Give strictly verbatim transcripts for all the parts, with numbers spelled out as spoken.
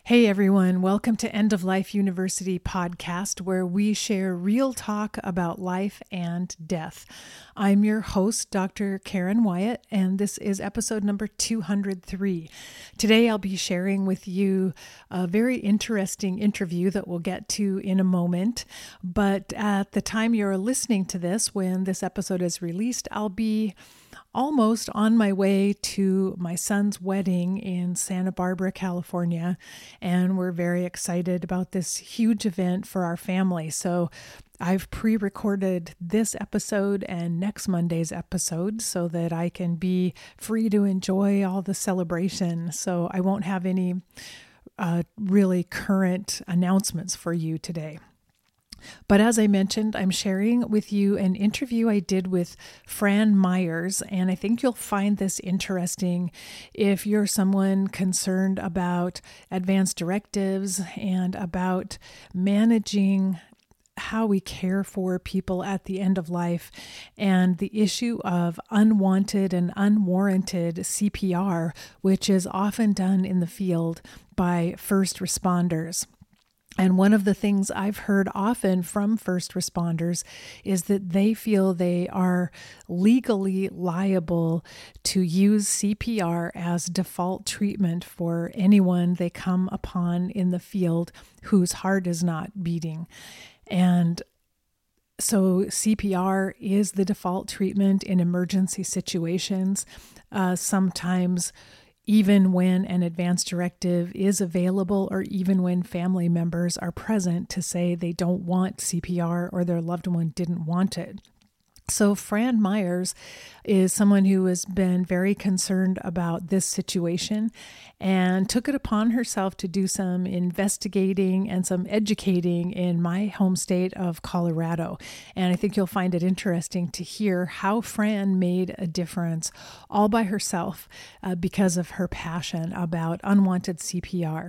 Hey everyone, welcome to End of Life University podcast, where we share real talk about life and death. I'm your host, Doctor Karen Wyatt, and this is episode number two hundred three. Today I'll be sharing with you a very interesting interview that we'll get to in a moment. But at the time you're listening to this, when this episode is released, I'll be almost on my way to my son's wedding in Santa Barbara, California, and we're very excited about this huge event for our family. So I've pre-recorded this episode and next Monday's episode so that I can be free to enjoy all the celebration. So I won't have any uh, really current announcements for you today. But as I mentioned, I'm sharing with you an interview I did with Fran Myers, and I think you'll find this interesting if you're someone concerned about advanced directives and about managing how we care for people at the end of life, and the issue of unwanted and unwarranted C P R, which is often done in the field by first responders. And one of the things I've heard often from first responders is that they feel they are legally liable to use C P R as default treatment for anyone they come upon in the field whose heart is not beating. And so C P R is the default treatment in emergency situations. Uh, sometimes even when an advance directive is available, or even when family members are present to say they don't want C P R or their loved one didn't want it. So Fran Myers is someone who has been very concerned about this situation and took it upon herself to do some investigating and some educating in my home state of Colorado. And I think you'll find it interesting to hear how Fran made a difference all by herself uh, because of her passion about unwanted C P R.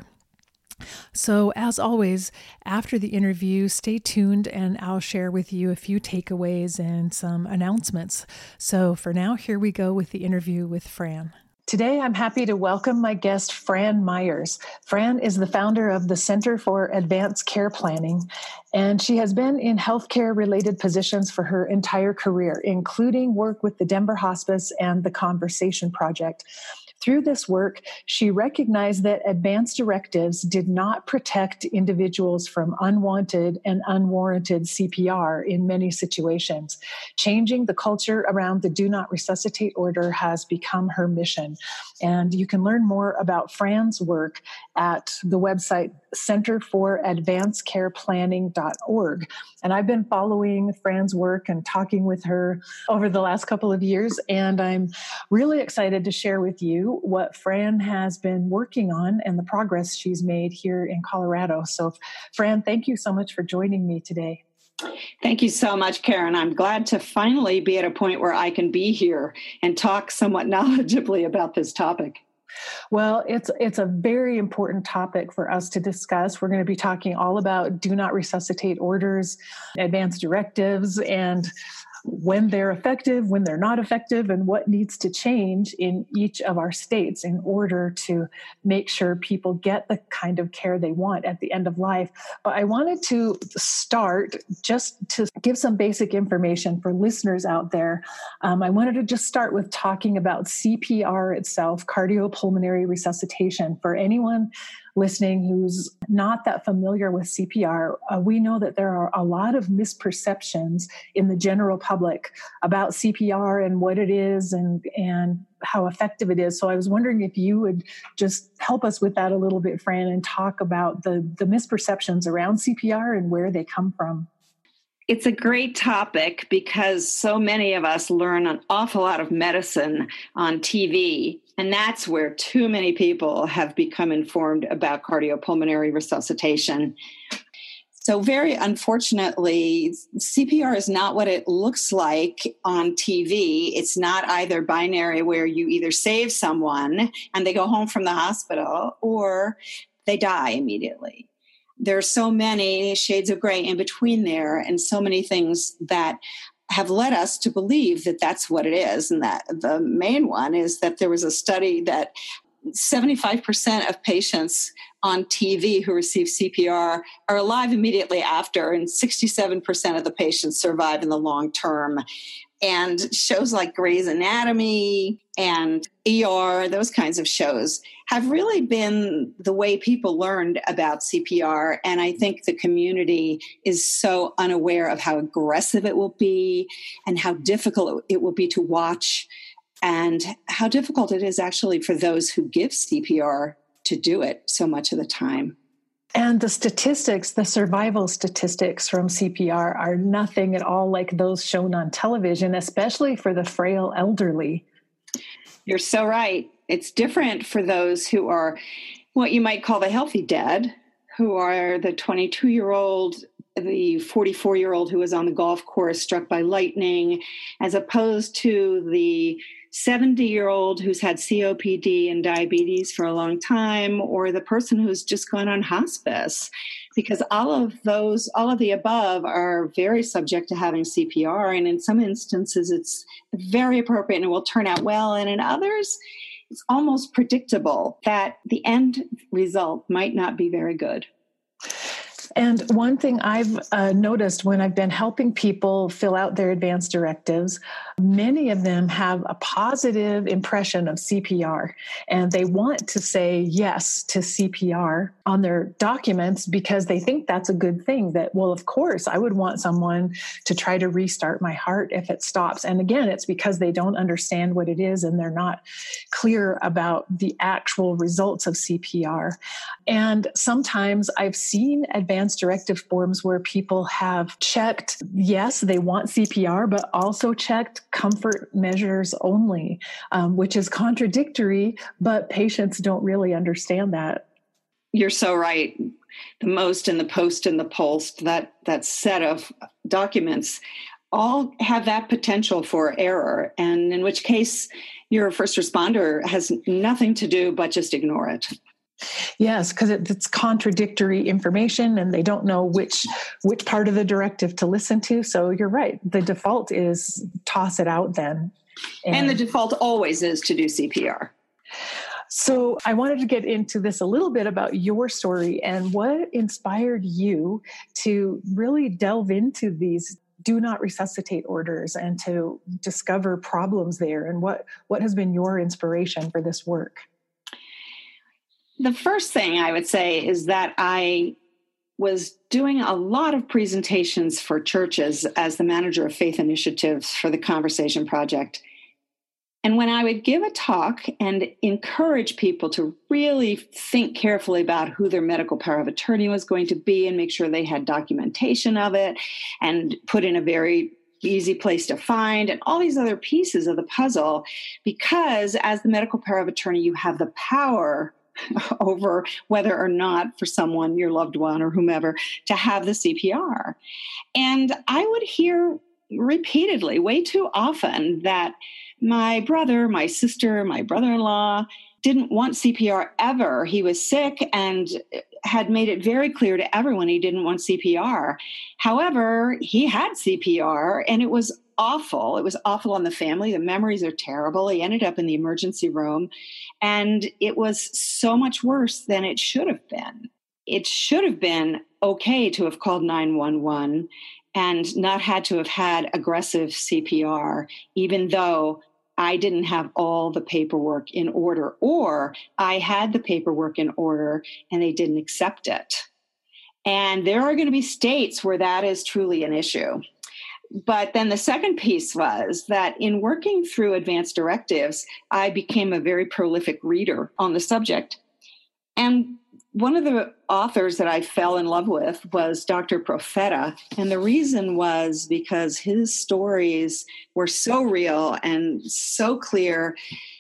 So as always, after the interview, stay tuned and I'll share with you a few takeaways and some announcements. So for now, here we go with the interview with Fran. Today, I'm happy to welcome my guest, Fran Myers. Fran is the founder of the Center for Advanced Care Planning, and she has been in healthcare-related positions for her entire career, including work with the Denver Hospice and the Conversation Project. Through this work, she recognized that advance directives did not protect individuals from unwanted and unwarranted C P R in many situations. Changing the culture around the Do Not Resuscitate order has become her mission. And you can learn more about Fran's work at the website center for advanced care planning dot org. And I've been following Fran's work and talking with her over the last couple of years, and I'm really excited to share with you what Fran has been working on and the progress she's made here in Colorado. So, Fran, thank you so much for joining me today. Thank you so much, Karen. I'm glad to finally be at a point where I can be here and talk somewhat knowledgeably about this topic. Well, it's it's a very important topic for us to discuss. We're going to be talking all about do not resuscitate orders, advanced directives, and when they're effective, when they're not effective, and what needs to change in each of our states in order to make sure people get the kind of care they want at the end of life. But I wanted to start just to give some basic information for listeners out there. Um, I wanted to just start with talking about C P R itself, cardiopulmonary resuscitation. For anyone listening who's not that familiar with C P R, uh, we know that there are a lot of misperceptions in the general public about C P R and what it is and, and how effective it is. So I was wondering if you would just help us with that a little bit, Fran, and talk about the, the misperceptions around C P R and where they come from. It's a great topic because so many of us learn an awful lot of medicine on T V, and that's where too many people have become informed about cardiopulmonary resuscitation. So very unfortunately, C P R is not what it looks like on T V. It's not either binary where you either save someone and they go home from the hospital or they die immediately. There are so many shades of gray in between there and so many things that have led us to believe that that's what it is. And that the main one is that there was a study that seventy-five percent of patients on T V who receive C P R are alive immediately after, and sixty-seven percent of the patients survive in the long term. And shows like Grey's Anatomy and E R, those kinds of shows, have really been the way people learned about C P R. And I think the community is so unaware of how aggressive it will be and how difficult it will be to watch, and how difficult it is actually for those who give C P R to do it so much of the time. And the statistics, the survival statistics from C P R are nothing at all like those shown on television, especially for the frail elderly. You're so right. It's different for those who are what you might call the healthy dead, who are the twenty-two-year-old, the forty-four-year-old who was on the golf course struck by lightning, as opposed to the seventy-year-old who's had C O P D and diabetes for a long time, or the person who's just gone on hospice, because all of those, all of the above are very subject to having C P R. And in some instances, it's very appropriate and it will turn out well. And in others, it's almost predictable that the end result might not be very good. And one thing I've uh, noticed when I've been helping people fill out their advance directives, many of them have a positive impression of C P R, and they want to say yes to C P R on their documents because they think that's a good thing. That, well, of course, I would want someone to try to restart my heart if it stops. And again, it's because they don't understand what it is and they're not clear about the actual results of C P R. And sometimes I've seen advance directive forms where people have checked, yes, they want C P R, but also checked comfort measures only, um, which is contradictory, but patients don't really understand that. You're so right. The most and the post and the post, that, that set of documents all have that potential for error, and in which case your first responder has nothing to do but just ignore it. Yes, because it, it's contradictory information and they don't know which which part of the directive to listen to. So you're right. The default is toss it out then. And, and the default always is to do C P R. So I wanted to get into this a little bit about your story and what inspired you to really delve into these do not resuscitate orders and to discover problems there, and what, what has been your inspiration for this work? The first thing I would say is that I was doing a lot of presentations for churches as the manager of faith initiatives for the Conversation Project. And when I would give a talk and encourage people to really think carefully about who their medical power of attorney was going to be and make sure they had documentation of it and put in a very easy place to find and all these other pieces of the puzzle, because as the medical power of attorney, you have the power over whether or not for someone, your loved one or whomever, to have the C P R. And I would hear repeatedly, way too often, that my brother, my sister, my brother-in-law didn't want C P R ever. He was sick and had made it very clear to everyone he didn't want C P R. However, he had C P R and it was awful. It was awful on the family. The memories are terrible. He ended up in the emergency room, and it was so much worse than it should have been. It should have been okay to have called nine one one and not had to have had aggressive C P R, even though I didn't have all the paperwork in order, or I had the paperwork in order and they didn't accept it. And there are going to be states where that is truly an issue. But then the second piece was that in working through advance directives, I became a very prolific reader on the subject. And one of the authors that I fell in love with was Doctor Profeta. And the reason was because his stories were so real and so clear.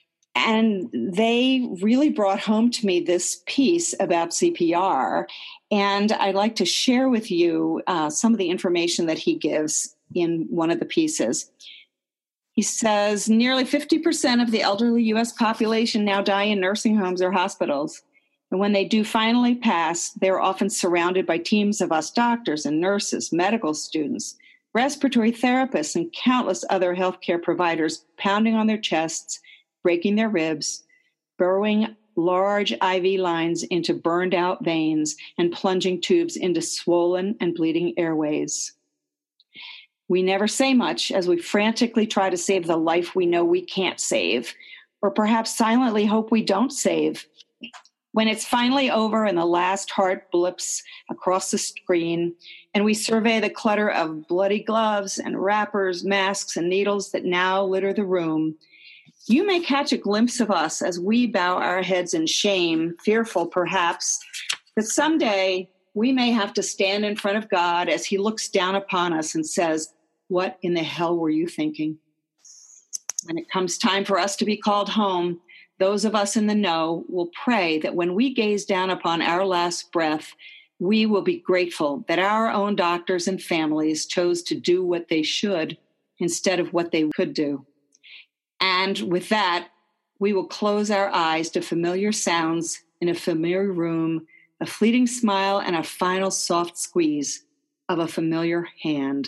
And they really brought home to me this piece about C P R. And I'd like to share with you uh, some of the information that he gives in one of the pieces. He says, nearly fifty percent of the elderly U S population now die in nursing homes or hospitals. And when they do finally pass, they're often surrounded by teams of us doctors and nurses, medical students, respiratory therapists, and countless other healthcare providers pounding on their chests, breaking their ribs, burrowing large I V lines into burned out veins and plunging tubes into swollen and bleeding airways. We never say much as we frantically try to save the life we know we can't save, or perhaps silently hope we don't save. When it's finally over and the last heart blips across the screen, and we survey the clutter of bloody gloves and wrappers, masks, and needles that now litter the room, you may catch a glimpse of us as we bow our heads in shame, fearful perhaps that someday we may have to stand in front of God as he looks down upon us and says, "What in the hell were you thinking?" When it comes time for us to be called home, those of us in the know will pray that when we gaze down upon our last breath, we will be grateful that our own doctors and families chose to do what they should instead of what they could do. And with that, we will close our eyes to familiar sounds in a familiar room, a fleeting smile, and a final soft squeeze of a familiar hand.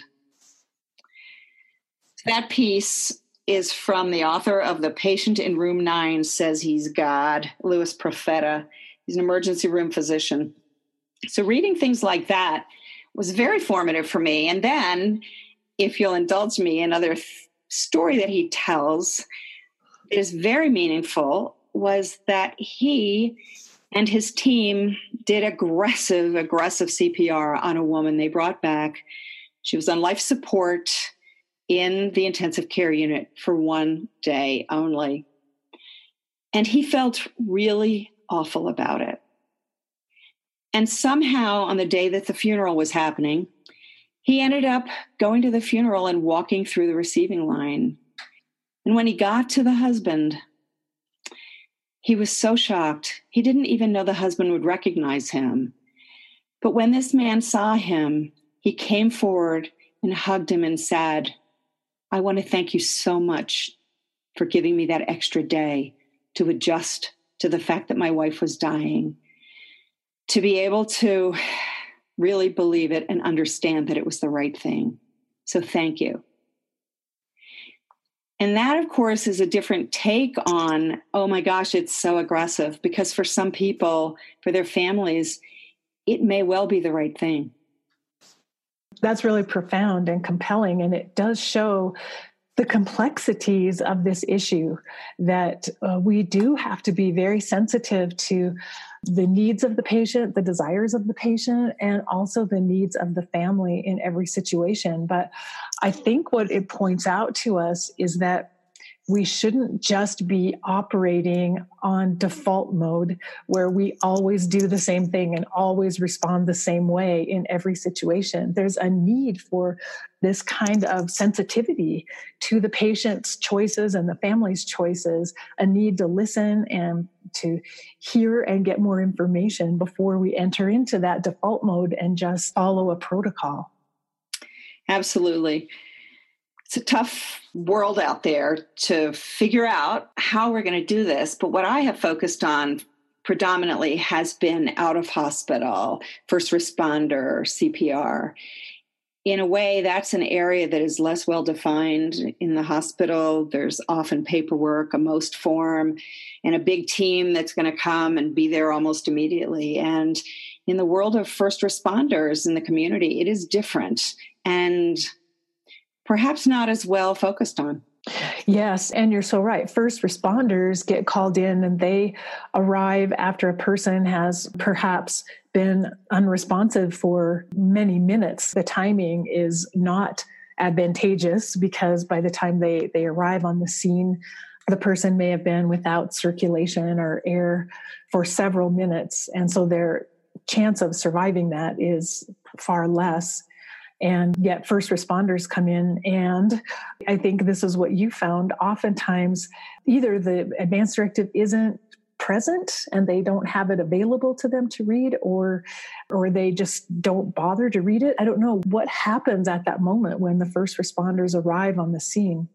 That piece is from the author of The Patient in Room nine Says He's God, Louis Profeta. He's an emergency room physician. So reading things like that was very formative for me. And then, if you'll indulge me, another th- story that he tells that is very meaningful was that he and his team did aggressive, aggressive C P R on a woman they brought back. She was on life support in the intensive care unit for one day only. And he felt really awful about it. And somehow on the day that the funeral was happening, he ended up going to the funeral and walking through the receiving line. And when he got to the husband, he was so shocked. He didn't even know the husband would recognize him. But when this man saw him, he came forward and hugged him and said, "I want to thank you so much for giving me that extra day to adjust to the fact that my wife was dying, to be able to really believe it and understand that it was the right thing. So thank you." And that, of course, is a different take on, oh my gosh, it's so aggressive, because for some people, for their families, it may well be the right thing. That's really profound and compelling, and it does show the complexities of this issue, that uh, we do have to be very sensitive to the needs of the patient, the desires of the patient, and also the needs of the family in every situation. But I think what it points out to us is that we shouldn't just be operating on default mode where we always do the same thing and always respond the same way in every situation. There's a need for this kind of sensitivity to the patient's choices and the family's choices, a need to listen and to hear and get more information before we enter into that default mode and just follow a protocol. Absolutely. It's a tough world out there to figure out how we're going to do this. But what I have focused on predominantly has been out of hospital, first responder, C P R. In a way, that's an area that is less well defined in the hospital. There's often paperwork, a most form, and a big team that's going to come and be there almost immediately. And in the world of first responders in the community, it is different. And perhaps not as well focused on. Yes, and you're so right. First responders get called in and they arrive after a person has perhaps been unresponsive for many minutes. The timing is not advantageous because by the time they, they arrive on the scene, the person may have been without circulation or air for several minutes. And so their chance of surviving that is far less. And yet first responders come in, and I think this is what you found. Oftentimes, either the advance directive isn't present and they don't have it available to them to read, or or they just don't bother to read it. I don't know what happens at that moment when the first responders arrive on the scene.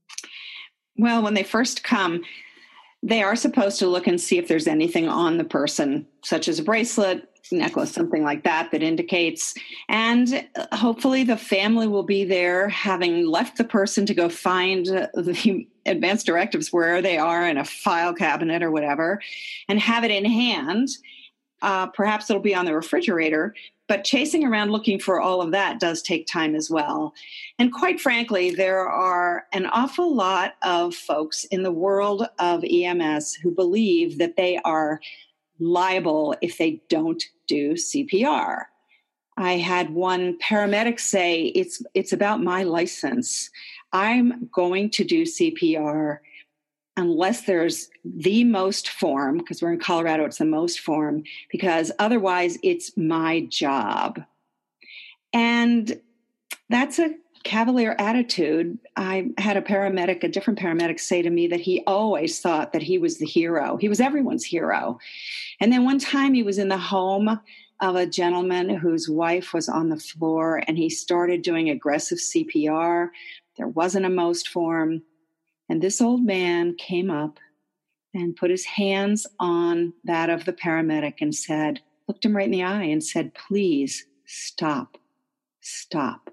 Well, when they first come, they are supposed to look and see if there's anything on the person, such as a bracelet, necklace, something like that, that indicates. And hopefully the family will be there, having left the person to go find the advanced directives where they are in a file cabinet or whatever, and have it in hand. Uh, perhaps it'll be on the refrigerator, but chasing around looking for all of that does take time as well. And quite frankly, there are an awful lot of folks in the world of E M S who believe that they are liable if they don't do C P R. I had one paramedic say, it's it's about my license. I'm going to do C P R unless there's the most form, because we're in Colorado, it's the most form, because otherwise it's my job. And that's a cavalier attitude. I had a paramedic, a different paramedic, say to me that he always thought that he was the hero. He was everyone's hero. And then one time he was in the home of a gentleman whose wife was on the floor, and he started doing aggressive C P R. There wasn't a most form. And this old man came up and put his hands on that of the paramedic and said, looked him right in the eye and said, please stop, stop.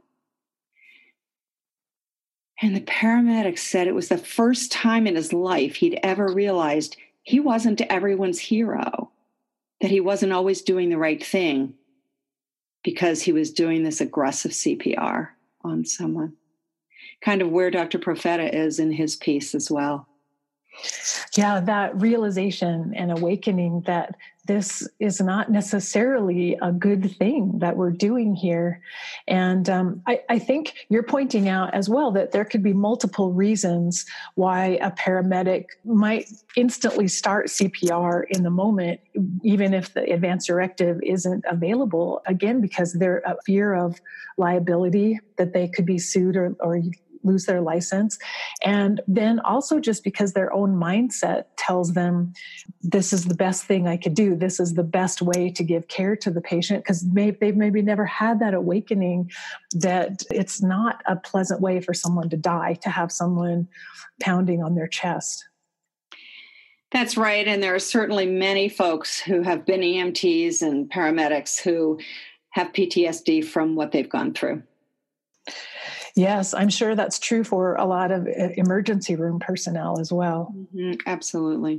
And the paramedic said it was the first time in his life he'd ever realized he wasn't everyone's hero, that he wasn't always doing the right thing because he was doing this aggressive C P R on someone. Kind of where Doctor Profeta is in his piece as well. Yeah, that realization and awakening that this is not necessarily a good thing that we're doing here. And um, I, I think you're pointing out as well that there could be multiple reasons why a paramedic might instantly start C P R in the moment, even if the advance directive isn't available, again, because they're a fear of liability, that they could be sued or, or lose their license. And then also just because their own mindset tells them this is the best thing I could do. This is the best way to give care to the patient, because maybe they've maybe never had that awakening that it's not a pleasant way for someone to die, to have someone pounding on their chest. That's right. And there are certainly many folks who have been E M Ts and paramedics who have P T S D from what they've gone through. Yes, I'm sure that's true for a lot of emergency room personnel as well. Mm-hmm, absolutely.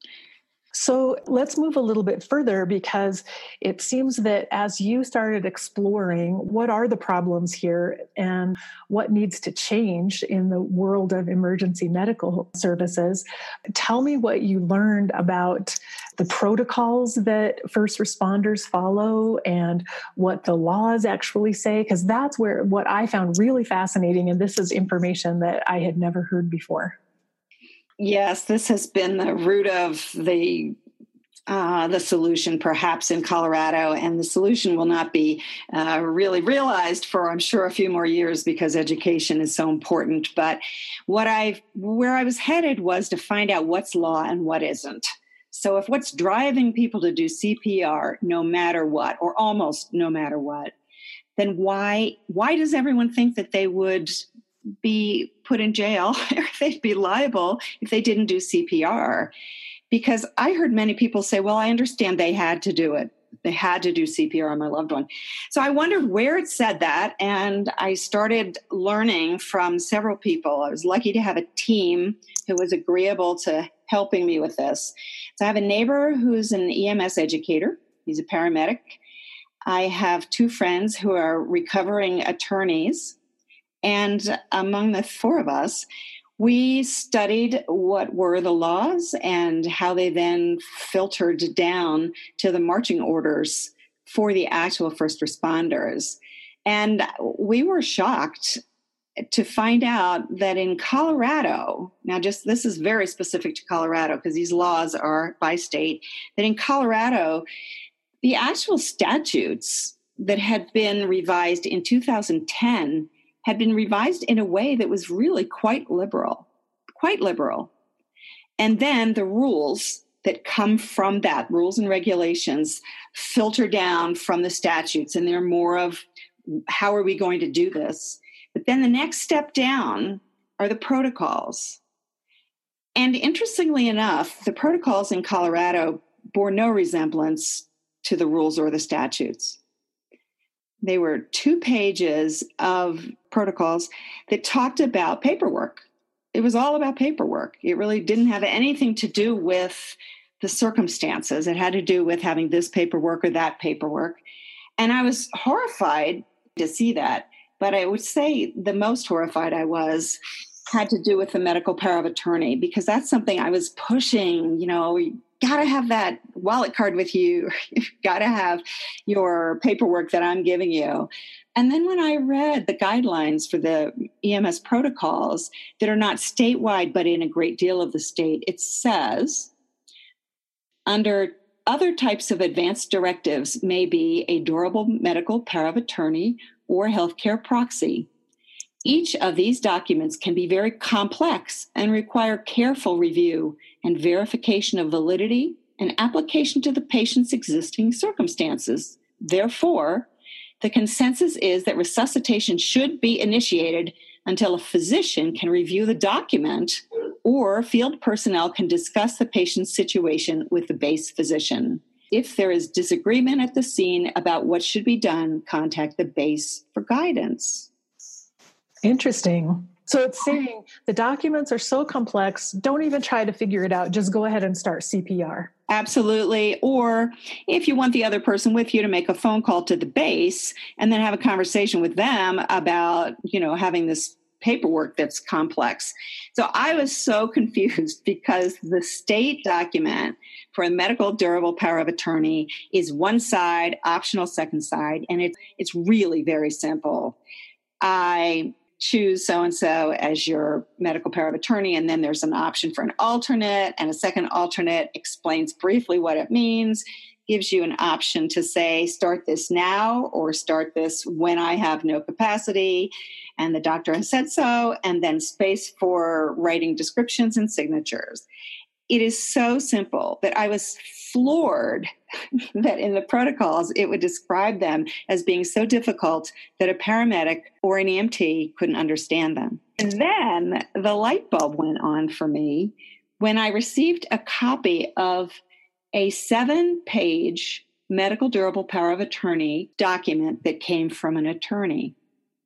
So let's move a little bit further, because it seems that as you started exploring what are the problems here and what needs to change in the world of emergency medical services, tell me what you learned about the protocols that first responders follow and what the laws actually say, because that's where what I found really fascinating, and this is information that I had never heard before. Yes, this has been the root of the uh, the solution, perhaps in Colorado, and the solution will not be uh, really realized for, I'm sure, a few more years, because education is so important. But what I where I was headed was to find out what's law and what isn't. So if what's driving people to do C P R, no matter what, or almost no matter what, then why why does everyone think that they would be put in jail or they'd be liable if they didn't do C P R? Because I heard many people say, well, I understand they had to do it. They had to do C P R on my loved one. So I wondered where it said that, and I started learning from several people. I was lucky to have a team who was agreeable to helping me with this. So I have a neighbor who's an E M S educator. He's a paramedic. I have two friends who are recovering attorneys. And among the four of us, we studied what were the laws and how they then filtered down to the marching orders for the actual first responders. And we were shocked to find out that in Colorado, now just this is very specific to Colorado because these laws are by state, that in Colorado, the actual statutes that had been revised in two thousand ten had been revised in a way that was really quite liberal, quite liberal. And then the rules that come from that, rules and regulations, filter down from the statutes, and they're more of how are we going to do this? But then the next step down are the protocols. And interestingly enough, the protocols in Colorado bore no resemblance to the rules or the statutes. They were two pages of protocols that talked about paperwork. it was all about paperwork. It really didn't have anything to do with the circumstances. It had to do with having this paperwork or that paperwork. And I was horrified to see that. But I would say the most horrified I was had to do with the medical power of attorney, because that's something I was pushing. You know, you got to have that wallet card with you. You've got to have your paperwork that I'm giving you. And then when I read the guidelines for the E M S protocols that are not statewide, but in a great deal of the state, it says, under other types of advanced directives may be a durable medical power of attorney or healthcare proxy. Each of these documents can be very complex and require careful review and verification of validity and application to the patient's existing circumstances. Therefore, the consensus is that resuscitation should be initiated until a physician can review the document or field personnel can discuss the patient's situation with the base physician. If there is disagreement at the scene about what should be done, contact the base for guidance. Interesting. So it's saying the documents are so complex, don't even try to figure it out. Just go ahead and start C P R. Absolutely. Or if you want the other person with you, to make a phone call to the base and then have a conversation with them about, you know, having this paperwork that's complex. So I was so confused because the state document for a medical durable power of attorney is one side, optional second side, and it's it's really very simple. I choose so-and-so as your medical power of attorney, and then there's an option for an alternate, and a second alternate explains briefly what it means, gives you an option to say, start this now or start this when I have no capacity, and the doctor has said so, and then space for writing descriptions and signatures. It is so simple that I was floored that in the protocols, it would describe them as being so difficult that a paramedic or an E M T couldn't understand them. And then the light bulb went on for me when I received a copy of a seven-page medical durable power of attorney document that came from an attorney.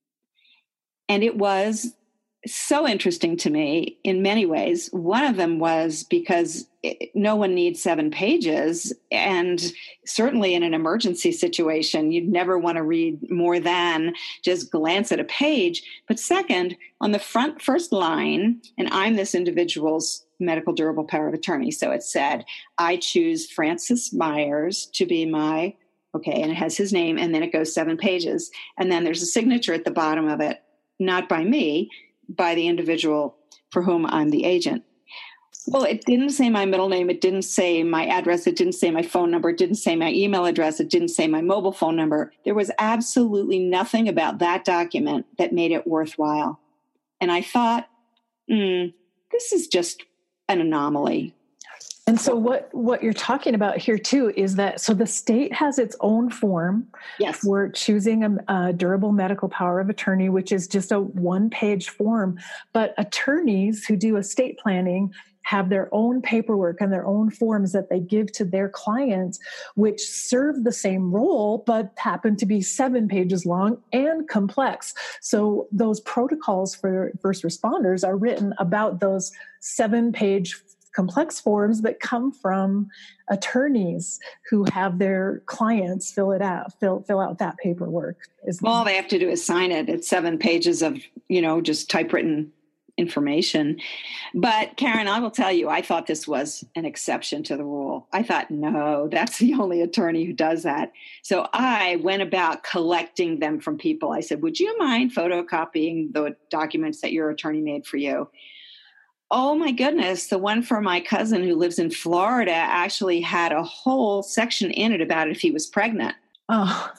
And it was so interesting to me in many ways. One of them was because it, no one needs seven pages. And certainly in an emergency situation, you'd never want to read more than just glance at a page. But second, on the front first line, and I'm this individual's medical durable power of attorney. So it said, I choose Francis Myers to be my, okay, and it has his name, and then it goes seven pages. And then there's a signature at the bottom of it, not by me, by the individual for whom I'm the agent. Well, it didn't say my middle name. It didn't say my address. It didn't say my phone number. It didn't say my email address. It didn't say my mobile phone number. There was absolutely nothing about that document that made it worthwhile. And I thought, mm, this is just an anomaly. And so what, what you're talking about here too is that, so the state has its own form yes. for choosing a, a durable medical power of attorney, which is just a one-page form. But attorneys who do estate planning have their own paperwork and their own forms that they give to their clients, which serve the same role, but happen to be seven pages long and complex. So those protocols for first responders are written about those seven-page complex forms that come from attorneys who have their clients fill it out, fill fill out that paperwork. Well, all they have to do is sign it. It's seven pages of, you know, just typewritten information. But Karen, I will tell you, I thought this was an exception to the rule. I thought, no, that's the only attorney who does that. So I went about collecting them from people. I said, would you mind photocopying the documents that your attorney made for you? Oh my goodness, the one for my cousin who lives in Florida actually had a whole section in it about if he was pregnant. Oh.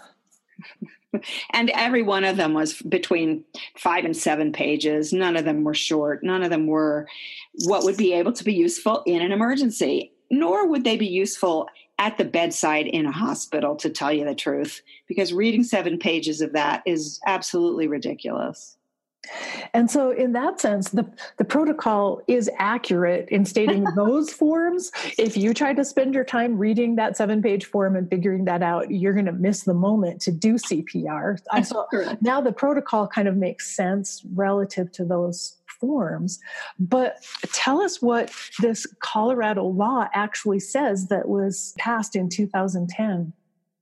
And every one of them was between five and seven pages. None of them were short. None of them were what would be able to be useful in an emergency, nor would they be useful at the bedside in a hospital, to tell you the truth, because reading seven pages of that is absolutely ridiculous. And so in that sense, the, the protocol is accurate in stating those forms. If you try to spend your time reading that seven-page form and figuring that out, you're going to miss the moment to do C P R. I saw now the protocol kind of makes sense relative to those forms. But tell us what this Colorado law actually says that was passed in two thousand ten.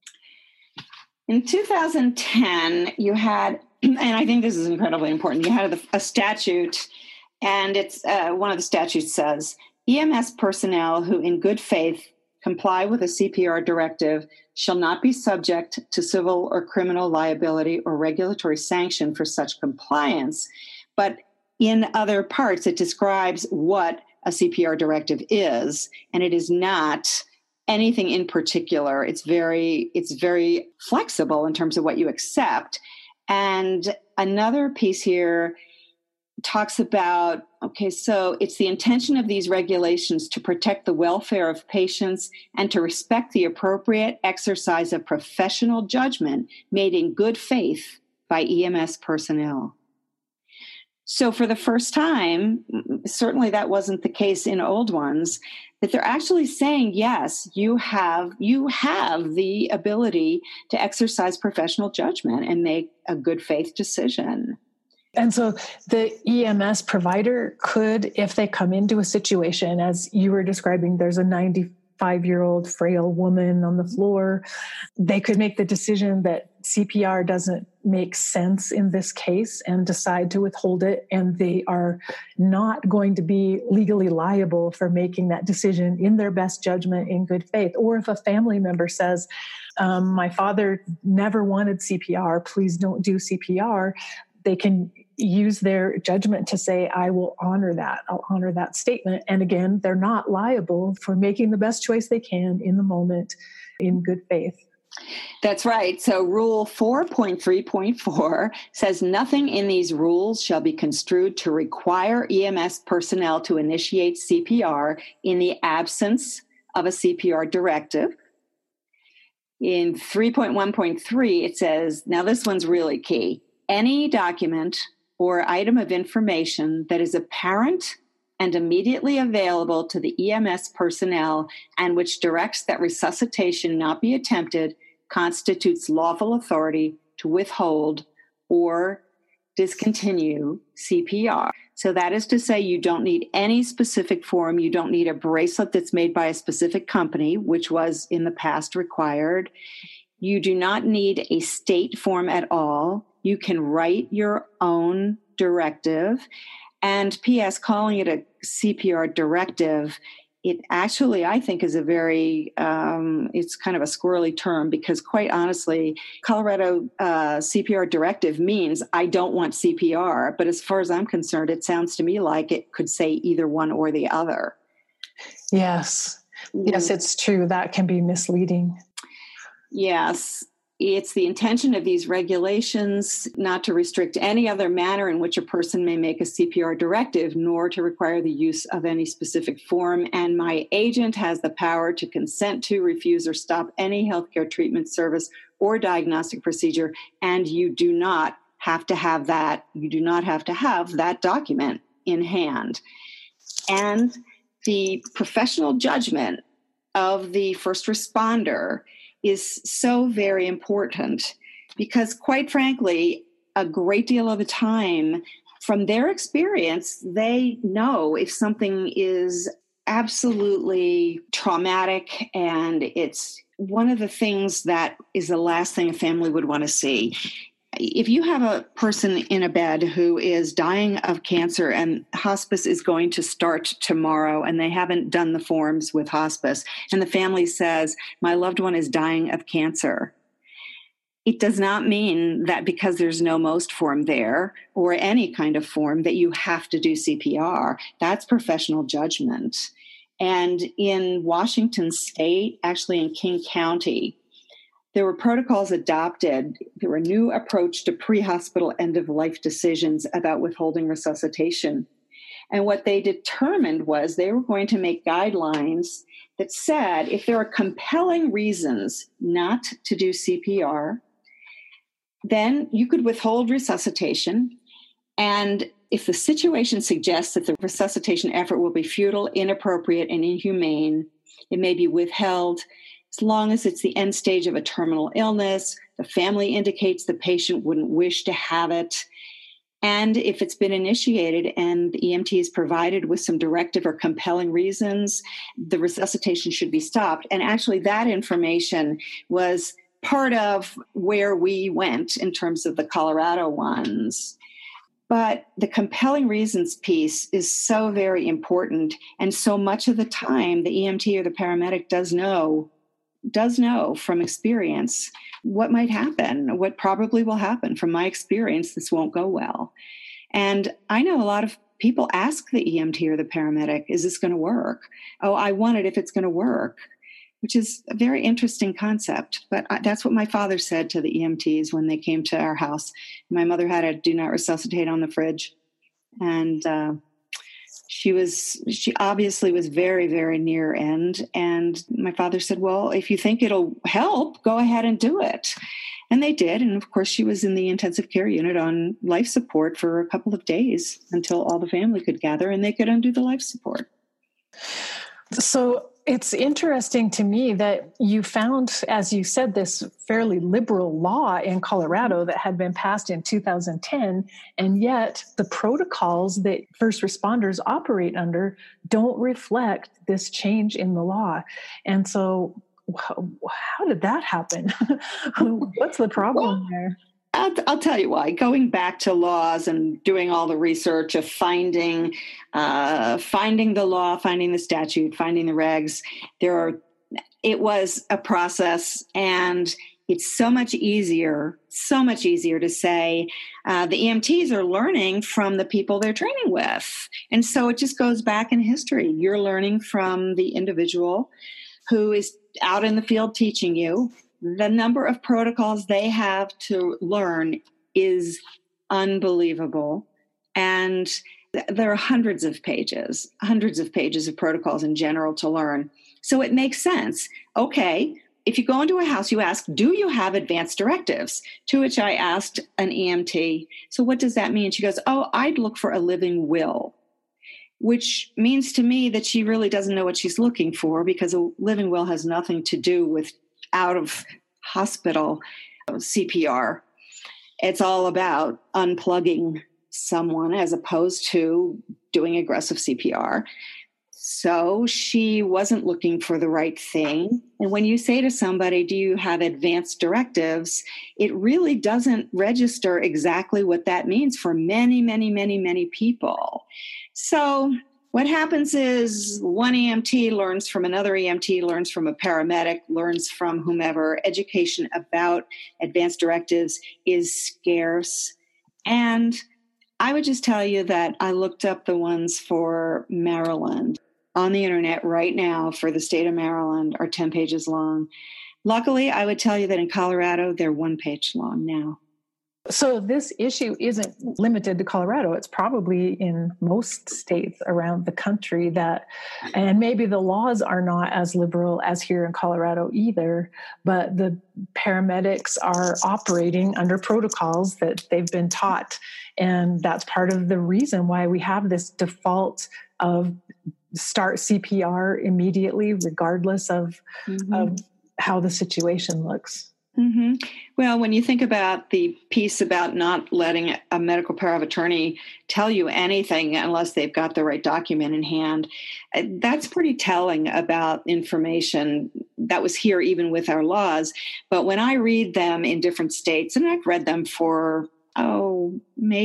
In two thousand ten, you had, and I think this is incredibly important, you had a, a statute, and it's uh, one of the statutes says, E M S personnel who in good faith comply with a C P R directive shall not be subject to civil or criminal liability or regulatory sanction for such compliance. But in other parts, it describes what a C P R directive is, and it is not anything in particular. It's very, it's very flexible in terms of what you accept. And another piece here talks about, okay, so it's the intention of these regulations to protect the welfare of patients and to respect the appropriate exercise of professional judgment made in good faith by E M S personnel. So for the first time, certainly that wasn't the case in old ones, that they're actually saying, yes, you have you have the ability to exercise professional judgment and make a good faith decision. And so the E M S provider could, if they come into a situation, as you were describing, there's a ninety-five-year-old frail woman on the floor, they could make the decision that C P R doesn't make sense in this case and decide to withhold it, and they are not going to be legally liable for making that decision in their best judgment in good faith. Or if a family member says, um, my father never wanted C P R, please don't do C P R, they can use their judgment to say, I will honor that. I'll honor that statement. And again, they're not liable for making the best choice they can in the moment in good faith. That's right. So Rule four point three point four says nothing in these rules shall be construed to require E M S personnel to initiate C P R in the absence of a C P R directive. In three point one point three, it says, now this one's really key, any document or item of information that is apparent and immediately available to the E M S personnel and which directs that resuscitation not be attempted constitutes lawful authority to withhold or discontinue C P R. So that is to say, you don't need any specific form. You don't need a bracelet that's made by a specific company, which was in the past required. You do not need a state form at all. You can write your own directive. And P S, calling it a C P R directive, it actually, I think, is a very, um, it's kind of a squirrely term because quite honestly, Colorado uh, C P R directive means I don't want C P R. But as far as I'm concerned, it sounds to me like it could say either one or the other. Yes. Yes, it's true. That can be misleading. Yes. It's the intention of these regulations not to restrict any other manner in which a person may make a C P R directive, nor to require the use of any specific form. And my agent has the power to consent to, refuse, or stop any healthcare treatment, service, or diagnostic procedure. And you do not have to have that. You do not have to have that document in hand. And the professional judgment of the first responder is so very important because, quite frankly, a great deal of the time, from their experience, they know if something is absolutely traumatic, and it's one of the things that is the last thing a family would want to see. If you have a person in a bed who is dying of cancer and hospice is going to start tomorrow and they haven't done the forms with hospice and the family says, my loved one is dying of cancer, it does not mean that because there's no most form there or any kind of form that you have to do C P R. That's professional judgment. And in Washington State, actually in King County, there were protocols adopted. There were a new approach to pre-hospital end-of-life decisions about withholding resuscitation. And what they determined was they were going to make guidelines that said if there are compelling reasons not to do C P R, then you could withhold resuscitation. And if the situation suggests that the resuscitation effort will be futile, inappropriate, and inhumane, it may be withheld as long as it's the end stage of a terminal illness, the family indicates the patient wouldn't wish to have it, And if it's been initiated and the E M T is provided with some directive or compelling reasons, the resuscitation should be stopped. And actually, that information was part of where we went in terms of the Colorado ones. But the compelling reasons piece is so very important. And so much of the time, the E M T or the paramedic does know, does know from experience what might happen, what probably will happen. From my experience, this won't go well. And I know a lot of people ask the E M T or the paramedic, is this going to work? Oh, I want it if it's going to work, which is a very interesting concept. But I, that's what my father said to the E M Ts when they came to our house. My mother had a do not resuscitate on the fridge. And uh, she was, she obviously was very, very near end. And my father said, well, if you think it'll help, go ahead and do it. And they did. And of course, she was in the intensive care unit on life support for a couple of days until all the family could gather and they could undo the life support. So it's interesting to me that you found, as you said, this fairly liberal law in Colorado that had been passed in two thousand ten, and yet the protocols that first responders operate under don't reflect this change in the law. And so how, how did that happen? What's the problem well, there? I'll, I'll tell you why. Going back to laws and doing all the research of finding, uh, finding the law, finding the statute, finding the regs, there are. It was a process, and it's so much easier, so much easier to say uh, the E M Ts are learning from the people they're training with, and so it just goes back in history. You're learning from the individual who is out in the field teaching you. The number of protocols they have to learn is unbelievable. And th- there are hundreds of pages, hundreds of pages of protocols in general to learn. So it makes sense. Okay, if you go into a house, you ask, do you have advanced directives? To which I asked an E M T, so what does that mean? She goes, oh, I'd look for a living will, which means to me that she really doesn't know what she's looking for, because a living will has nothing to do with out of hospital C P R. It's all about unplugging someone as opposed to doing aggressive C P R. So she wasn't looking for the right thing. And when you say to somebody, do you have advanced directives? It really doesn't register exactly what that means for many, many, many, many people. So what happens is one E M T learns from another E M T, learns from a paramedic, learns from whomever. Education about advanced directives is scarce. And I would just tell you that I looked up the ones for Maryland on the internet right now for the state of Maryland are ten pages long. Luckily, I would tell you that in Colorado, they're one page long now. So this issue isn't limited to Colorado. It's probably in most states around the country that, and maybe the laws are not as liberal as here in Colorado either, but the paramedics are operating under protocols that they've been taught. And that's part of the reason why we have this default of start C P R immediately, regardless of, mm-hmm. of how the situation looks. Mm-hmm. Well, when you think about the piece about not letting a medical power of attorney tell you anything unless they've got the right document in hand, that's pretty telling about information that was here even with our laws. But when I read them in different states, and I've read them for, oh,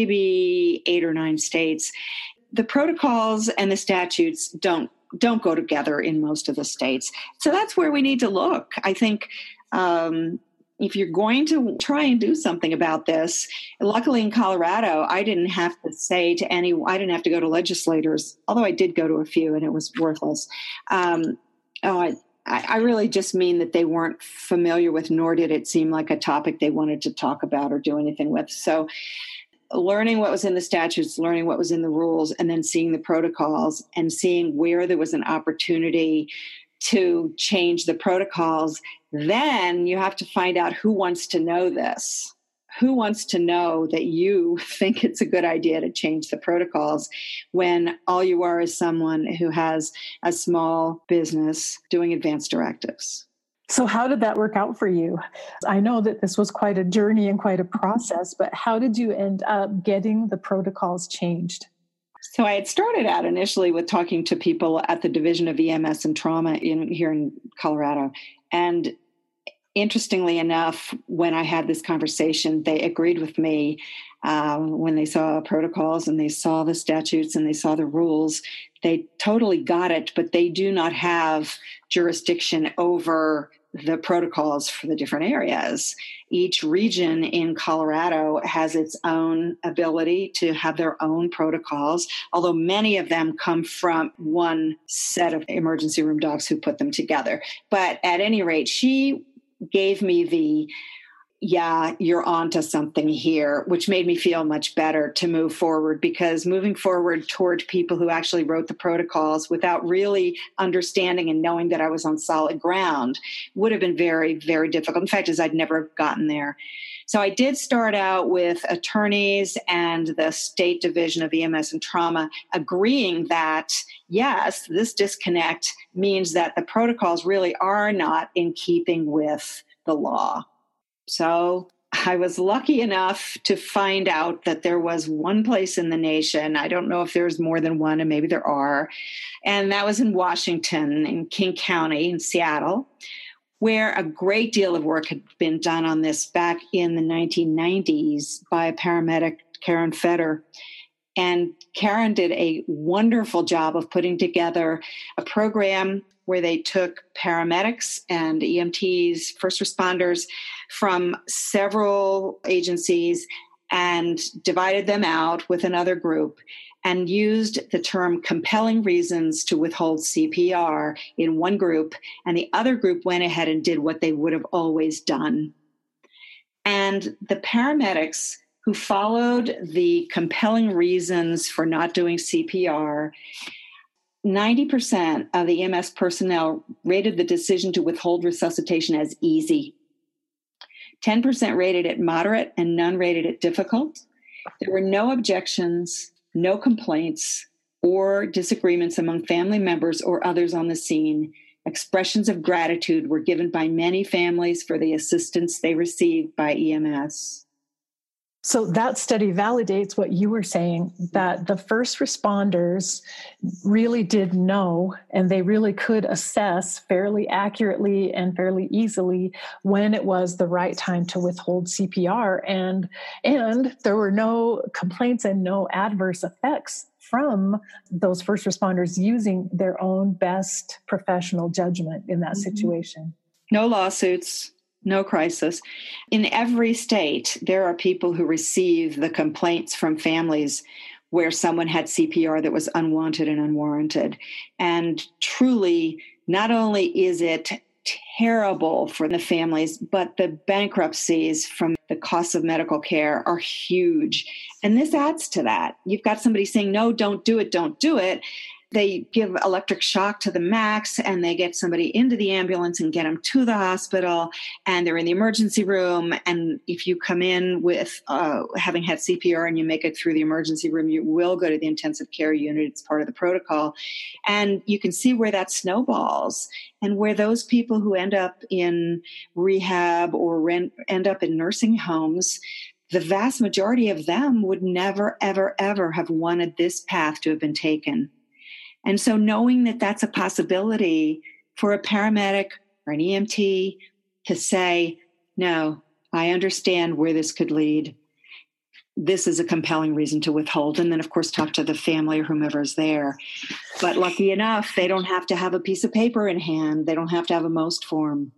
maybe eight or nine states, the protocols and the statutes don't don't go together in most of the states. So that's where we need to look. I think um, if you're going to try and do something about this, luckily in Colorado, I didn't have to say to any, I didn't have to go to legislators, although I did go to a few and it was worthless. Um, oh, I, I really just mean that they weren't familiar with, nor did it seem like a topic they wanted to talk about or do anything with. So learning what was in the statutes, learning what was in the rules, and then seeing the protocols and seeing where there was an opportunity to change the protocols, then you have to find out who wants to know this. Who wants to know that you think it's a good idea to change the protocols when all you are is someone who has a small business doing advanced directives? So how did that work out for you? I know that this was quite a journey and quite a process, but how did you end up getting the protocols changed? So I had started out initially with talking to people at the Division of E M S and Trauma in here in Colorado. And interestingly enough, when I had this conversation, they agreed with me um, when they saw protocols and they saw the statutes and they saw the rules. They totally got it, but they do not have jurisdiction over the protocols for the different areas. Each region in Colorado has its own ability to have their own protocols, although many of them come from one set of emergency room docs who put them together. But at any rate, she gave me the, yeah, you're onto something here, which made me feel much better to move forward, because moving forward toward people who actually wrote the protocols without really understanding and knowing that I was on solid ground would have been very, very difficult. In fact, as I'd never gotten there. So I did start out with attorneys and the State Division of E M S and Trauma agreeing that, yes, this disconnect means that the protocols really are not in keeping with the law. So I was lucky enough to find out that there was one place in the nation. I don't know if there's more than one, and maybe there are. And that was in Washington, in King County, in Seattle, where a great deal of work had been done on this back in the nineteen nineties by a paramedic, Karen Fetter. And Karen did a wonderful job of putting together a program where they took paramedics and E M Ts, first responders from several agencies and divided them out with another group and used the term compelling reasons to withhold C P R in one group, and the other group went ahead and did what they would have always done. And the paramedics who followed the compelling reasons for not doing C P R, ninety percent of the E M S personnel rated the decision to withhold resuscitation as easy. ten percent rated it moderate and none rated it difficult. There were no objections, no complaints, or disagreements among family members or others on the scene. Expressions of gratitude were given by many families for the assistance they received by E M S. So that study validates what you were saying, that the first responders really did know, and they really could assess fairly accurately and fairly easily when it was the right time to withhold C P R. And, and there were no complaints and no adverse effects from those first responders using their own best professional judgment in that mm-hmm. situation. No lawsuits. No crisis. In every state, there are people who receive the complaints from families where someone had C P R that was unwanted and unwarranted. And truly, not only is it terrible for the families, but the bankruptcies from the costs of medical care are huge. And this adds to that. You've got somebody saying, no, don't do it, don't do it. They give electric shock to the max, and they get somebody into the ambulance and get them to the hospital, and they're in the emergency room. And if you come in with uh, having had C P R and you make it through the emergency room, you will go to the intensive care unit. It's part of the protocol. And you can see where that snowballs, and where those people who end up in rehab or rent, end up in nursing homes, the vast majority of them would never, ever, ever have wanted this path to have been taken. And so knowing that that's a possibility for a paramedic or an E M T to say, no, I understand where this could lead. This is a compelling reason to withhold. And then, of course, talk to the family or whomever is there. But lucky enough, they don't have to have a piece of paper in hand. They don't have to have a most form.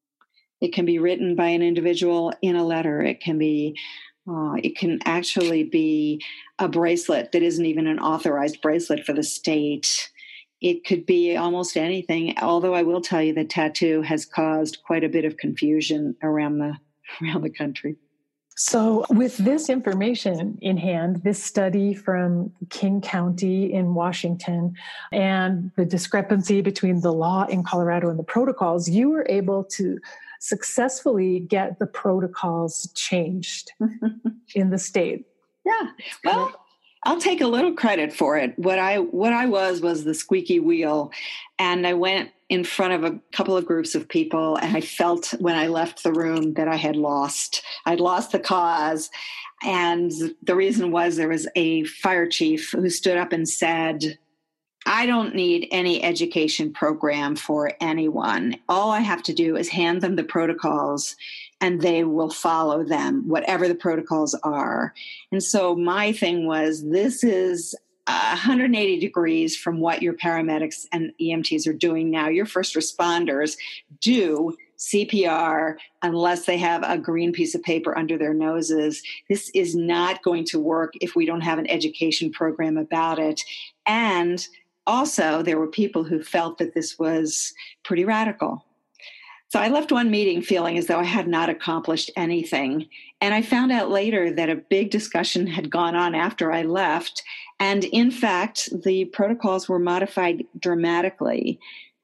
It can be written by an individual in a letter. It can be Uh, it can actually be a bracelet that isn't even an authorized bracelet for the state. It could be almost anything, although I will tell you that tattoo has caused quite a bit of confusion around the around the country. So with this information in hand, this study from King County in Washington and the discrepancy between the law in Colorado and the protocols, you were able to successfully get the protocols changed in the state. Yeah. Well, I'll take a little credit for it. What I what I was was the squeaky wheel, and I went in front of a couple of groups of people, and I felt when I left the room that I had lost. I'd lost the cause, and the reason was there was a fire chief who stood up and said, I don't need any education program for anyone. All I have to do is hand them the protocols and they will follow them, whatever the protocols are. And so my thing was, this is one hundred eighty degrees from what your paramedics and E M Ts are doing now. Your first responders do C P R unless they have a green piece of paper under their noses. This is not going to work if we don't have an education program about it. And also, there were people who felt that this was pretty radical. So I left one meeting feeling as though I had not accomplished anything. And I found out later that a big discussion had gone on after I left. And in fact, the protocols were modified dramatically.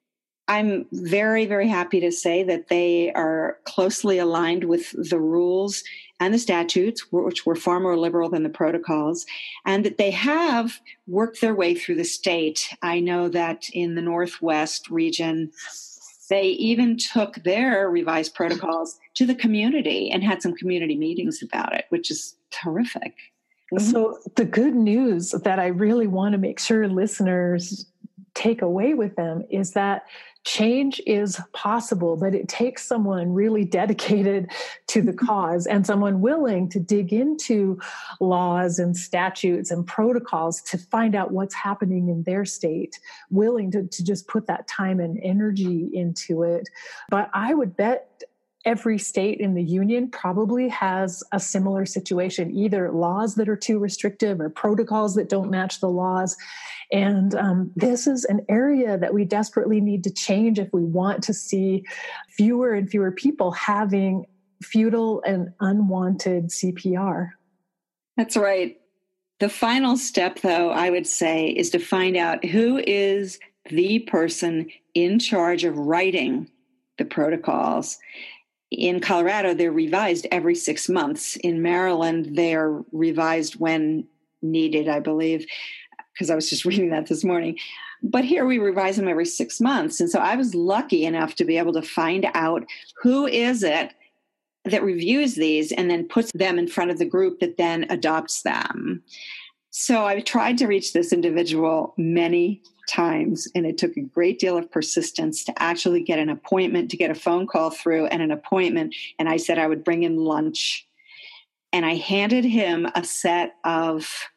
I'm very, very happy to say that they are closely aligned with the rules and the statutes, which were far more liberal than the protocols, and that they have worked their way through the state. I know that in the Northwest region, they even took their revised protocols to the community and had some community meetings about it, which is terrific. So the good news that I really want to make sure listeners take away with them is that change is possible, but it takes someone really dedicated to the cause and someone willing to dig into laws and statutes and protocols to find out what's happening in their state, willing to, to just put that time and energy into it. But I would bet every state in the union probably has a similar situation, either laws that are too restrictive or protocols that don't match the laws. And um, this is an area that we desperately need to change if we want to see fewer and fewer people having futile and unwanted C P R. That's right. The final step, though, I would say, is to find out who is the person in charge of writing the protocols. In Colorado, they're revised every six months. In Maryland, they're revised when needed, I believe, because I was just reading that this morning. But here we revise them every six months. And so I was lucky enough to be able to find out who is it that reviews these and then puts them in front of the group that then adopts them. So I tried to reach this individual many times, and it took a great deal of persistence to actually get an appointment, to get a phone call through and an appointment. And I said I would bring him lunch. And I handed him a set of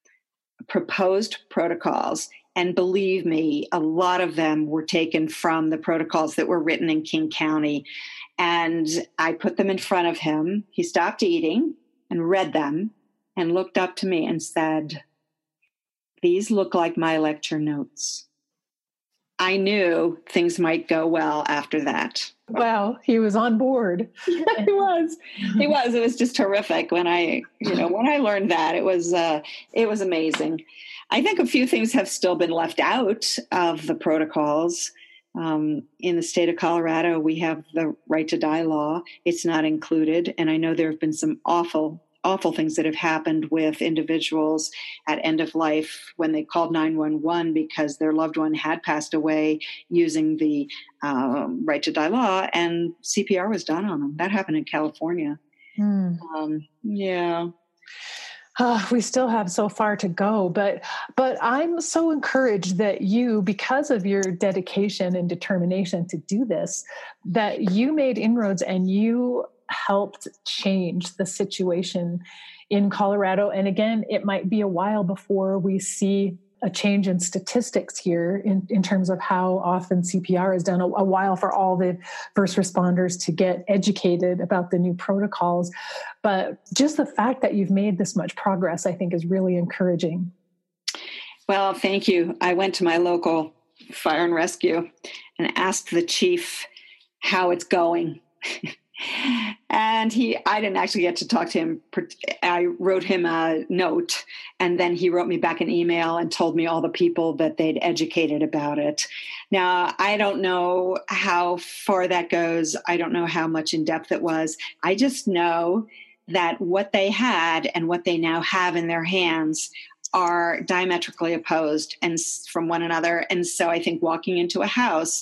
proposed protocols. And believe me, a lot of them were taken from the protocols that were written in King County. And I put them in front of him. He stopped eating and read them and looked up to me and said, "These look like my lecture notes." I knew things might go well after that. Wow, he was on board. He was. He was. It was just terrific when I, you know, when I learned that. It was, uh, it was amazing. I think a few things have still been left out of the protocols. Um, in the state of Colorado, we have the right to die law. It's not included, and I know there have been some awful. awful things that have happened with individuals at end of life when they called nine one one because their loved one had passed away using the um, right to die law, and C P R was done on them. That happened in California. Mm. Um, yeah. Uh, we still have so far to go, but but I'm so encouraged that you, because of your dedication and determination to do this, that you made inroads and you helped change the situation in Colorado. And again, it might be a while before we see a change in statistics here in, in terms of how often C P R is done, a, a while for all the first responders to get educated about the new protocols. But just the fact that you've made this much progress, I think, is really encouraging. Well, thank you. I went to my local fire and rescue and asked the chief how it's going. And he, I didn't actually get to talk to him. I wrote him a note, and then he wrote me back an email and told me all the people that they'd educated about it. Now, I don't know how far that goes. I don't know how much in depth it was. I just know that what they had and what they now have in their hands are diametrically opposed and from one another. And so I think walking into a house,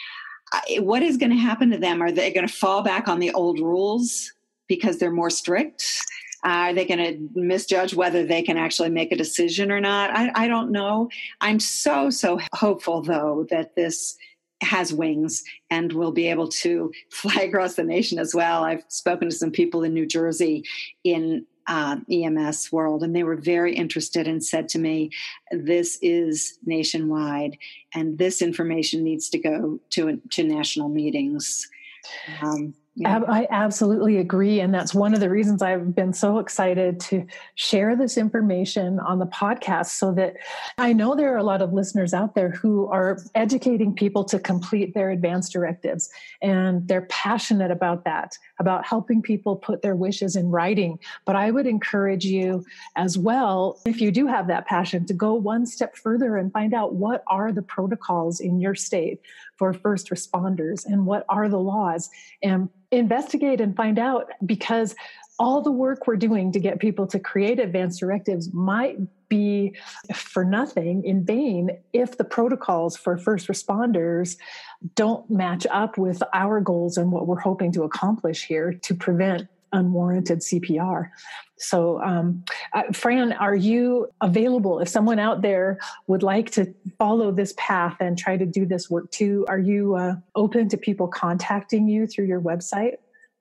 what is going to happen to them? Are they going to fall back on the old rules because they're more strict? Uh, are they going to misjudge whether they can actually make a decision or not? I, I don't know. I'm so, so hopeful, though, that this has wings and will be able to fly across the nation as well. I've spoken to some people in New Jersey in uh, E M S world, and they were very interested and said to me, this is nationwide, and this information needs to go to, to national meetings. Um, Yeah. I absolutely agree. And that's one of the reasons I've been so excited to share this information on the podcast, so that I know there are a lot of listeners out there who are educating people to complete their advance directives. And they're passionate about that, about helping people put their wishes in writing. But I would encourage you as well, if you do have that passion, to go one step further and find out what are the protocols in your state for first responders and what are the laws, and investigate and find out, because all the work we're doing to get people to create advance directives might be for nothing, in vain, if the protocols for first responders don't match up with our goals and what we're hoping to accomplish here to prevent unwarranted C P R. So, um, uh, Fran, are you available if someone out there would like to follow this path and try to do this work too? Are you uh, open to people contacting you through your website?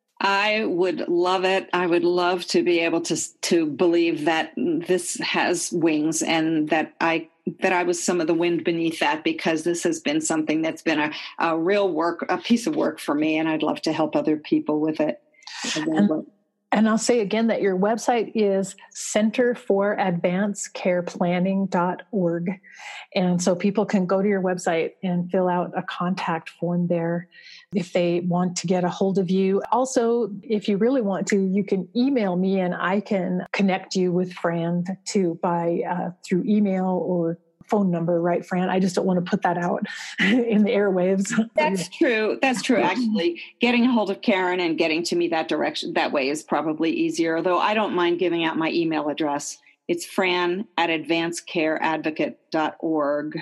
I would love it. I would love to be able to to believe that this has wings, and that I that I was some of the wind beneath that, because this has been something that's been a, a real work, a piece of work for me, and I'd love to help other people with it. And, and I'll say again that your website is center for advance care planning dot org. And so people can go to your website and fill out a contact form there if they want to get a hold of you. Also, if you really want to, you can email me and I can connect you with Fran too, by uh, through email or phone number, right, Fran? I just don't want to put that out in the airwaves. That's true. That's true. Actually, getting a hold of Karen and getting to me that direction, that way, is probably easier, although I don't mind giving out my email address. It's fran at advance care advocate dot org.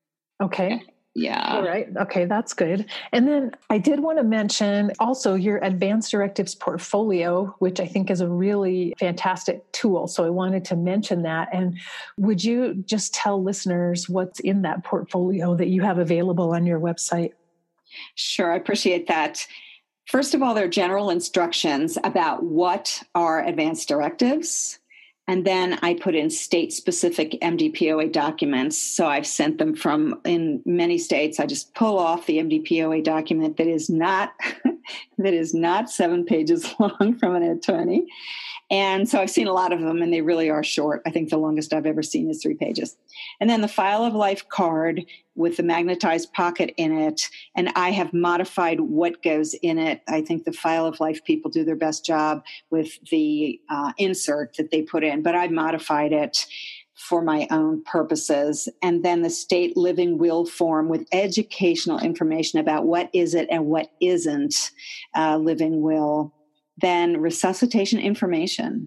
Okay. Yeah. All right. Okay, that's good. And then I did want to mention also your Advanced Directives portfolio, which I think is a really fantastic tool. So I wanted to mention that. And would you just tell listeners what's in that portfolio that you have available on your website? Sure. I appreciate that. First of all, there are general instructions about what are advanced directives. And then I put in state-specific M D P O A documents. So I've sent them from, in many states, I just pull off the M D P O A document that is not that is not seven pages long from an attorney. And so I've seen a lot of them, and they really are short. I think the longest I've ever seen is three pages. And then the File of Life card with the magnetized pocket in it. And I have modified what goes in it. I think the File of Life people do their best job with the uh, insert that they put in, but I've modified it for my own purposes. And then the state living will form with educational information about what is it and what isn't uh, living will. Then resuscitation information,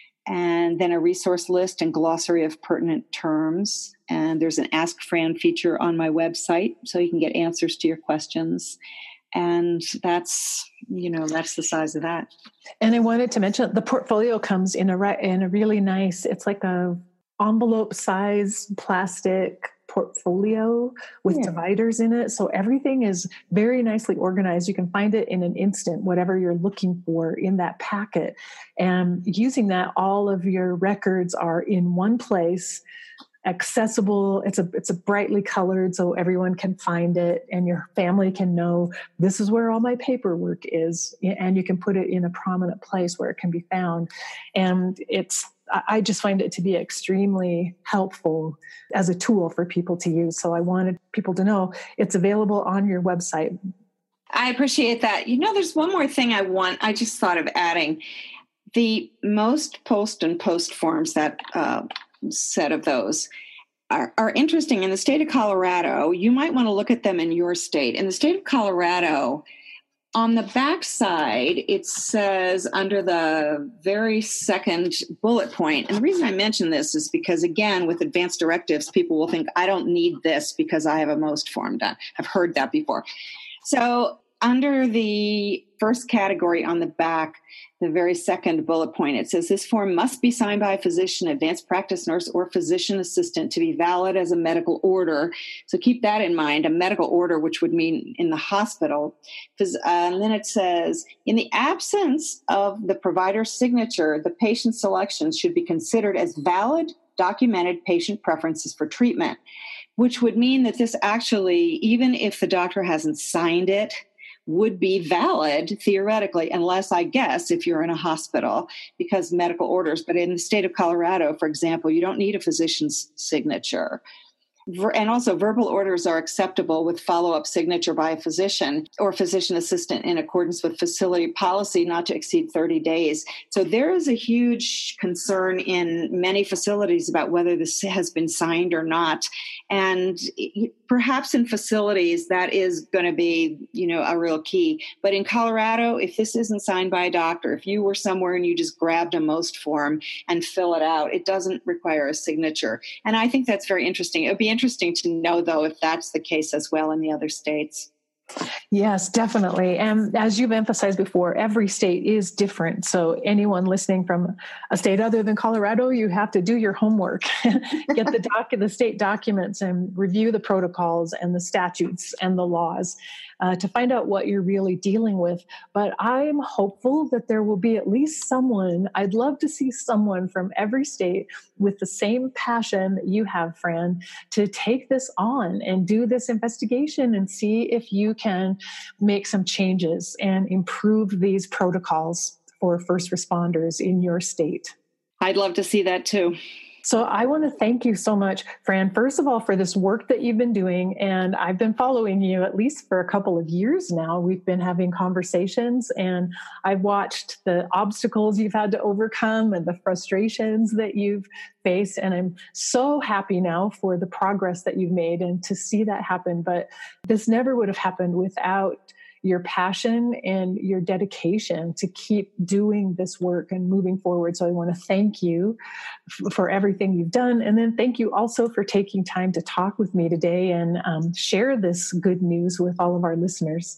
and then a resource list and glossary of pertinent terms. And there's an Ask Fran feature on my website, so you can get answers to your questions. And that's, you know, that's the size of that. And I wanted to mention the portfolio comes in a in a really nice, it's like a envelope size plastic portfolio with yeah. dividers in it. So everything is very nicely organized. You can find it in an instant, whatever you're looking for in that packet. And using that, all of your records are in one place, accessible. It's a it's a brightly colored, so everyone can find it, and your family can know this is where all my paperwork is, and you can put it in a prominent place where it can be found. And it's I just find it to be extremely helpful as a tool for people to use. So I wanted people to know it's available on your website. I appreciate that. You know, there's one more thing I want, I just thought of adding. The most post and post forms, that uh, set of those, are, are interesting. In the state of Colorado, you might want to look at them in your state. In the state of Colorado, On the back side, it says under the very second bullet point, and the reason I mention this is because, again, with advanced directives, people will think, I don't need this because I have a MOST form done. I've heard that before. So under the first category on the back, the very second bullet point, it says this form must be signed by a physician, advanced practice nurse, or physician assistant to be valid as a medical order. So keep that in mind, a medical order, which would mean in the hospital. Uh, and then it says, in the absence of the provider's signature, the patient selections should be considered as valid, documented patient preferences for treatment, which would mean that this actually, even if the doctor hasn't signed it, would be valid theoretically, unless, I guess, if you're in a hospital, because medical orders. But in the state of Colorado, for example, you don't need a physician's signature. And also, verbal orders are acceptable with follow-up signature by a physician or physician assistant in accordance with facility policy not to exceed thirty days. So there is a huge concern in many facilities about whether this has been signed or not. And perhaps in facilities, that is going to be, you know, a real key. But in Colorado, if this isn't signed by a doctor, if you were somewhere and you just grabbed a MOST form and fill it out, it doesn't require a signature. And I think that's very interesting. It would be interesting to know, though, if that's the case as well in the other states. Yes, definitely. And as you've emphasized before, every state is different. So anyone listening from a state other than Colorado, you have to do your homework, get the doc, the state documents and review the protocols and the statutes and the laws uh, to find out what you're really dealing with. But I'm hopeful that there will be at least someone, I'd love to see someone from every state with the same passion that you have, Fran, to take this on and do this investigation and see if you can make some changes and improve these protocols for first responders in your state. I'd love to see that too. So I want to thank you so much, Fran, first of all, for this work that you've been doing. And I've been following you at least for a couple of years now. We've been having conversations and I've watched the obstacles you've had to overcome and the frustrations that you've faced. And I'm so happy now for the progress that you've made and to see that happen. But this never would have happened without your passion and your dedication to keep doing this work and moving forward. So I want to thank you f- for everything you've done. And then thank you also for taking time to talk with me today and um, share this good news with all of our listeners.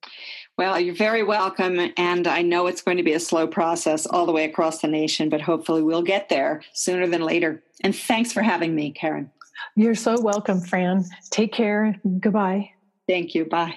Well, you're very welcome. And I know it's going to be a slow process all the way across the nation, but hopefully we'll get there sooner than later. And thanks for having me, Karen. You're so welcome, Fran. Take care. Goodbye. Thank you. Bye.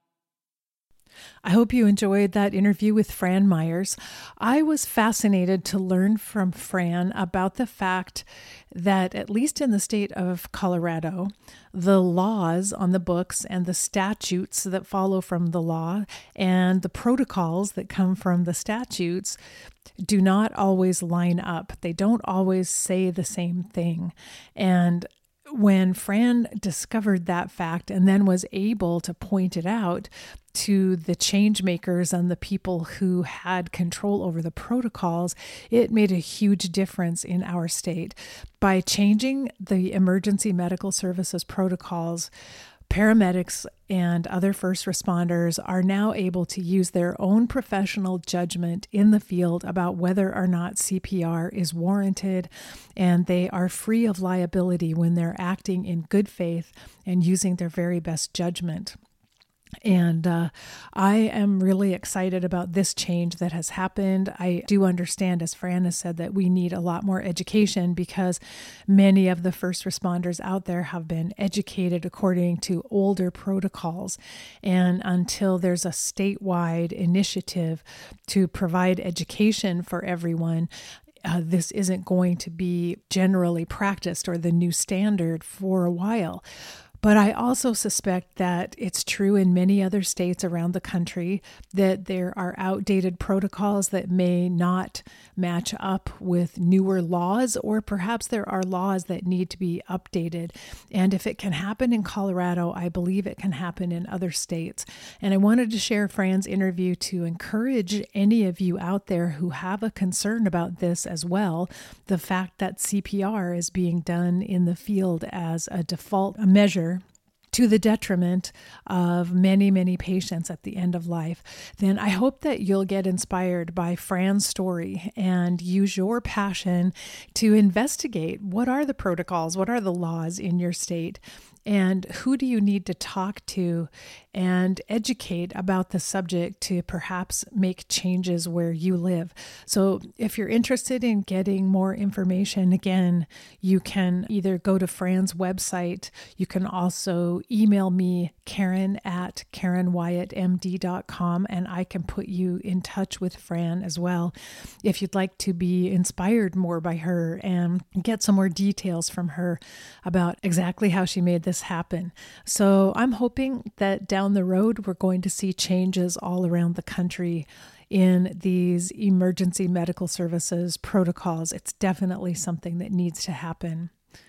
I hope you enjoyed that interview with Fran Myers. I was fascinated to learn from Fran about the fact that, at least in the state of Colorado, the laws on the books and the statutes that follow from the law and the protocols that come from the statutes do not always line up. They don't always say the same thing. And when Fran discovered that fact and then was able to point it out to the change makers and the people who had control over the protocols, it made a huge difference in our state. By changing the emergency medical services protocols, paramedics and other first responders are now able to use their own professional judgment in the field about whether or not C P R is warranted, and they are free of liability when they're acting in good faith and using their very best judgment. And uh, I am really excited about this change that has happened. I do understand, as Fran has said, that we need a lot more education because many of the first responders out there have been educated according to older protocols. And until there's a statewide initiative to provide education for everyone, Uh, this isn't going to be generally practiced or the new standard for a while. But I also suspect that it's true in many other states around the country that there are outdated protocols that may not match up with newer laws, or perhaps there are laws that need to be updated. And if it can happen in Colorado, I believe it can happen in other states. And I wanted to share Fran's interview to encourage any of you out there who have a concern about this as well, the fact that C P R is being done in the field as a default measure to the detriment of many, many patients at the end of life, then I hope that you'll get inspired by Fran's story and use your passion to investigate what are the protocols, what are the laws in your state, and who do you need to talk to and educate about the subject to perhaps make changes where you live. So if you're interested in getting more information, again, you can either go to Fran's website. You can also email me, Karen at Karen Wyatt M D dot com, and I can put you in touch with Fran as well if you'd like to be inspired more by her and get some more details from her about exactly how she made this happen. So I'm hoping that down the road, we're going to see changes all around the country in these emergency medical services protocols. It's definitely something that needs to happen.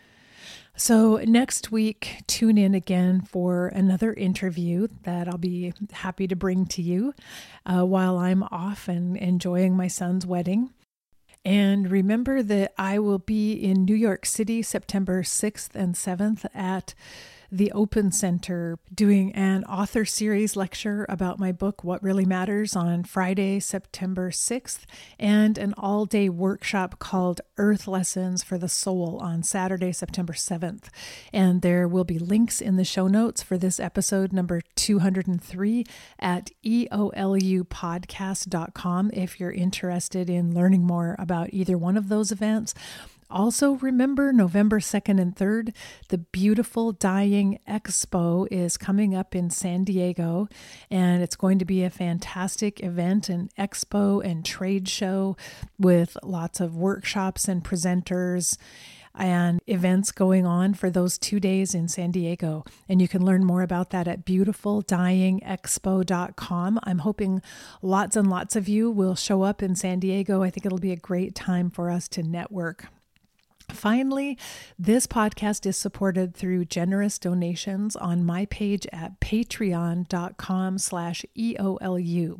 So next week, tune in again for another interview that I'll be happy to bring to you uh, while I'm off and enjoying my son's wedding. And remember that I will be in New York City, September sixth and seventh at the Open Center doing an author series lecture about my book, What Really Matters, on Friday, September sixth, and an all-day workshop called Earth Lessons for the Soul on Saturday, September seventh. And there will be links in the show notes for this episode number two hundred three at E O L U podcast dot com if you're interested in learning more about either one of those events. Also, remember November second and third, the beautiful Dying Expo is coming up in San Diego, and it's going to be a fantastic event, an expo and trade show with lots of workshops and presenters and events going on for those two days in San Diego. And you can learn more about that at beautiful dying expo dot com. I'm hoping lots and lots of you will show up in San Diego. I think it'll be a great time for us to network. Finally, this podcast is supported through generous donations on my page at patreon dot com slash E O L U.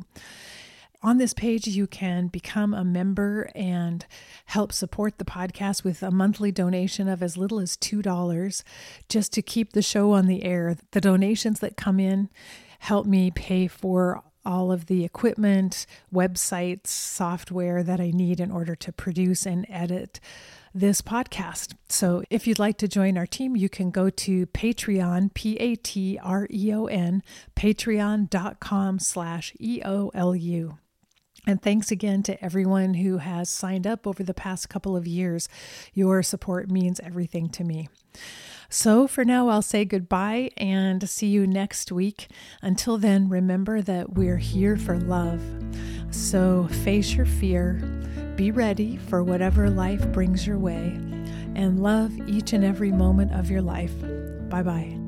On this page, you can become a member and help support the podcast with a monthly donation of as little as two dollars just to keep the show on the air. The donations that come in help me pay for all of the equipment, websites, software that I need in order to produce and edit this podcast. So if you'd like to join our team, you can go to Patreon, P A T R E O N, patreon dot com slash E O L U. And thanks again to everyone who has signed up over the past couple of years. Your support means everything to me. So for now, I'll say goodbye and see you next week. Until then, remember that we're here for love. So face your fear, be ready for whatever life brings your way, and love each and every moment of your life. Bye-bye.